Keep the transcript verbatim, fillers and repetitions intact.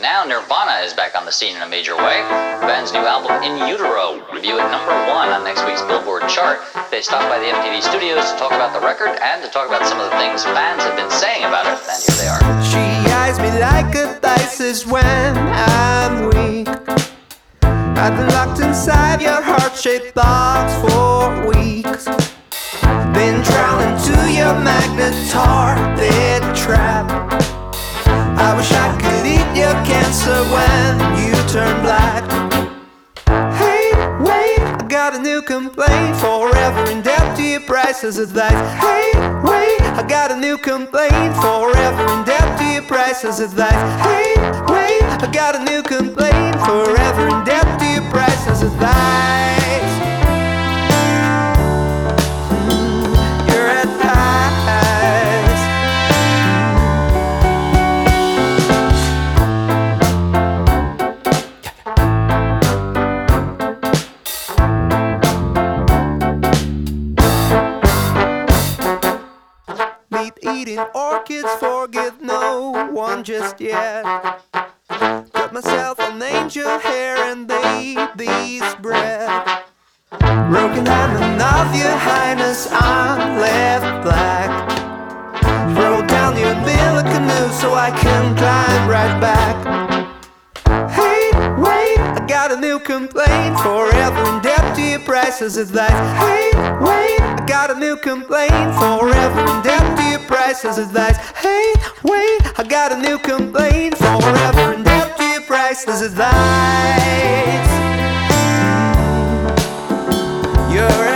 Now Nirvana is back on the scene in a major way. The band's new album, In Utero, debuted at number one on next week's Billboard chart. They stopped by the M T V studios to talk about the record and to talk about some of the things fans have been saying about it. And here they are. She eyes me like a dice when I'm weak. I've been locked inside your heart-shaped box for weeks. Been drowning to your magnetar-bit trap. I wish I could eat your cancer when you turn black. Hey, wait, I got a new complaint. Forever in debt to your prices of life. Hey, wait, I got a new complaint. Forever in debt to your prices of life. Hey, wait, I got a new complaint. Forever in debt to your prices of life. Eating orchids, forgive no one just yet. Cut myself on angel hair and baby's breath. Broken diamond of your highness, I'm left black. Roll down the umbilical canoe so I can climb right back. Hey, wait, I got a new complaint. Forever in debt to your prices of life. Hey, wait, I got a new complaint. Forever in debt to your prices of life. Hey, wait, I got a new complaint. Forever in debt to your prices of life. You're